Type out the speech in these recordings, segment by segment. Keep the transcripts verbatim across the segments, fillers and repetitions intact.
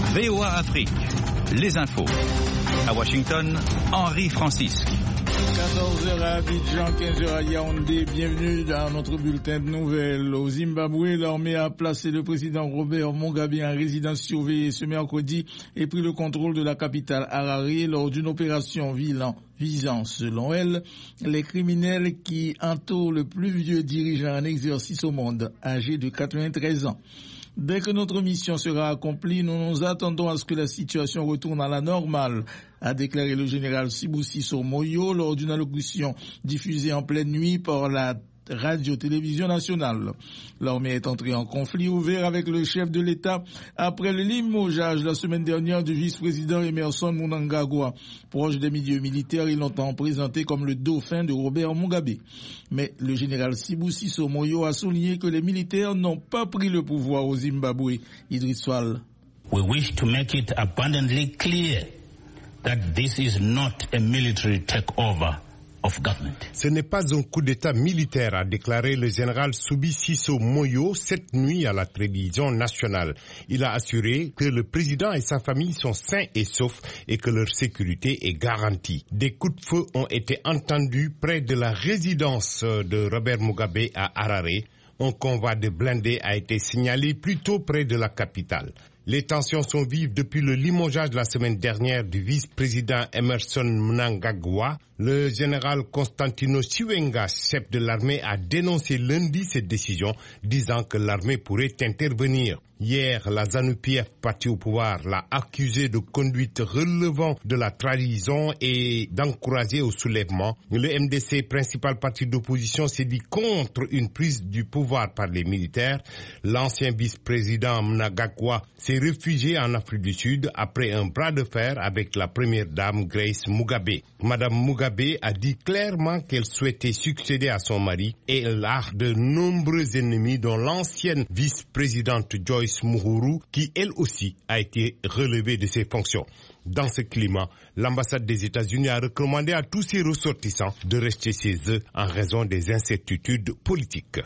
V O A Afrique, les infos. À Washington, Henri Francisque. quatorze heures à Abidjan, quinze heures à Yaoundé. Bienvenue dans notre bulletin de nouvelles. Au Zimbabwe, l'armée a placé le président Robert Mugabe en résidence surveillée ce mercredi et pris le contrôle de la capitale Harare lors d'une opération visant, selon elle, les criminels qui entourent le plus vieux dirigeant en exercice au monde, âgé de quatre-vingt-treize ans. Dès que notre mission sera accomplie, nous nous attendons à ce que la situation retourne à la normale, a déclaré le général Sibusiso Moyo lors d'une allocution diffusée en pleine nuit par la radio-télévision nationale. L'armée est entrée en conflit ouvert avec le chef de l'État après le limogeage la semaine dernière du vice-président Emmerson Mnangagwa. Proche des milieux militaires, ils l'ont présenté comme le dauphin de Robert Mugabe. Mais le général Sibusiso Moyo a souligné que les militaires n'ont pas pris le pouvoir au Zimbabwe. Idriss Fall. We wish to make it abundantly clear that this is not a military takeover. Ce n'est pas un coup d'État militaire, a déclaré le général Sibusiso Moyo cette nuit à la télévision nationale. Il a assuré que le président et sa famille sont sains et saufs et que leur sécurité est garantie. Des coups de feu ont été entendus près de la résidence de Robert Mugabe à Harare. Un convoi de blindés a été signalé plus tôt près de la capitale. Les tensions sont vives depuis le limogeage la semaine dernière du vice-président Emmerson Mnangagwa. Le général Constantino Chiwenga, chef de l'armée, a dénoncé lundi cette décision, disant que l'armée pourrait intervenir. Hier, la ZANU-P F, parti au pouvoir, l'a accusé de conduite relevant de la trahison et d'encourager au soulèvement. Le M D C, principal parti d'opposition, s'est dit contre une prise du pouvoir par les militaires. L'ancien vice-président Mnangagwa s'est réfugié en Afrique du Sud après un bras de fer avec la première dame Grace Mugabe. Madame Mugabe a dit clairement qu'elle souhaitait succéder à son mari et elle a de nombreux ennemis, dont l'ancienne vice-présidente Joyce Mouhourou, qui elle aussi a été relevée de ses fonctions. Dans ce climat, l'ambassade des États-Unis a recommandé à tous ses ressortissants de rester chez eux en raison des incertitudes politiques.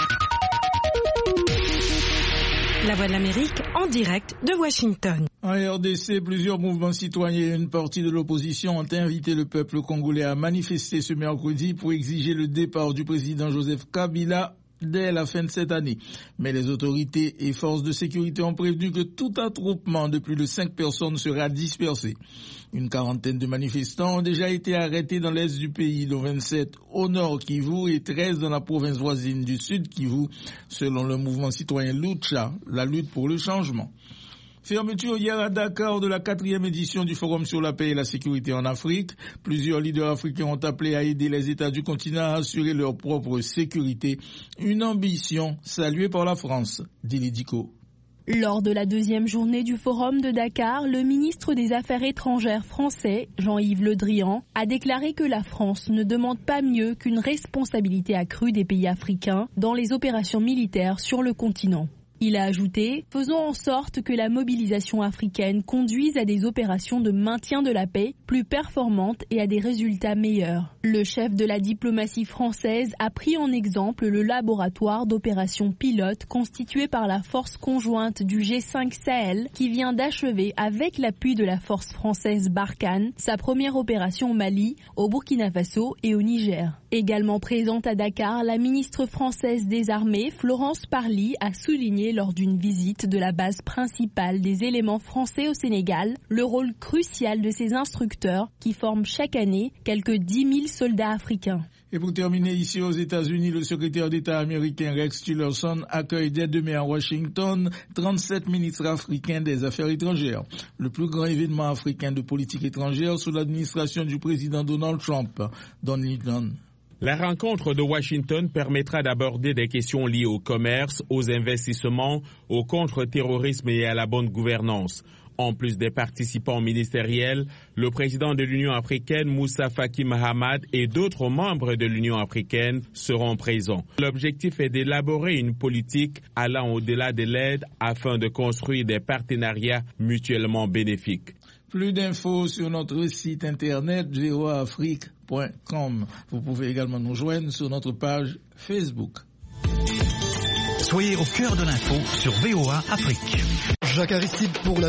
La Voix de l'Amérique en direct de Washington. En R D C, plusieurs mouvements citoyens et une partie de l'opposition ont invité le peuple congolais à manifester ce mercredi pour exiger le départ du président Joseph Kabila dès la fin de cette année. Mais les autorités et forces de sécurité ont prévenu que tout attroupement de plus de cinq personnes sera dispersé. Une quarantaine de manifestants ont déjà été arrêtés dans l'est du pays, dont vingt-sept au nord Kivu et treize dans la province voisine du sud Kivu, selon le mouvement citoyen Lucha, la lutte pour le changement. Fermeture hier à Dakar de la quatrième édition du Forum sur la paix et la sécurité en Afrique. Plusieurs leaders africains ont appelé à aider les États du continent à assurer leur propre sécurité. Une ambition saluée par la France. Dili Diko. Lors de la deuxième journée du Forum de Dakar, le ministre des Affaires étrangères français, Jean-Yves Le Drian, a déclaré que la France ne demande pas mieux qu'une responsabilité accrue des pays africains dans les opérations militaires sur le continent. Il a ajouté « Faisons en sorte que la mobilisation africaine conduise à des opérations de maintien de la paix plus performantes et à des résultats meilleurs ». Le chef de la diplomatie française a pris en exemple le laboratoire d'opérations pilotes constitué par la force conjointe du G cinq Sahel qui vient d'achever, avec l'appui de la force française Barkhane, sa première opération au Mali, au Burkina Faso et au Niger. Également présente à Dakar, la ministre française des Armées, Florence Parly, a souligné lors d'une visite de la base principale des éléments français au Sénégal le rôle crucial de ces instructeurs qui forment chaque année quelques dix mille soldats africains. Et pour terminer, ici aux États-Unis, le secrétaire d'État américain Rex Tillerson accueille dès demain à Washington trente-sept ministres africains des Affaires étrangères. Le plus grand événement africain de politique étrangère sous l'administration du président Donald Trump. Don Littman. La rencontre de Washington permettra d'aborder des questions liées au commerce, aux investissements, au contre-terrorisme et à la bonne gouvernance. En plus des participants ministériels, le président de l'Union africaine, Moussa Faki Mahamat, et d'autres membres de l'Union africaine seront présents. L'objectif est d'élaborer une politique allant au-delà de l'aide afin de construire des partenariats mutuellement bénéfiques. Plus d'infos sur notre site internet v o a afrique point com. Vous pouvez également nous joindre sur notre page Facebook. Soyez au cœur de l'info sur V O A Afrique. Jacques Aristide pour la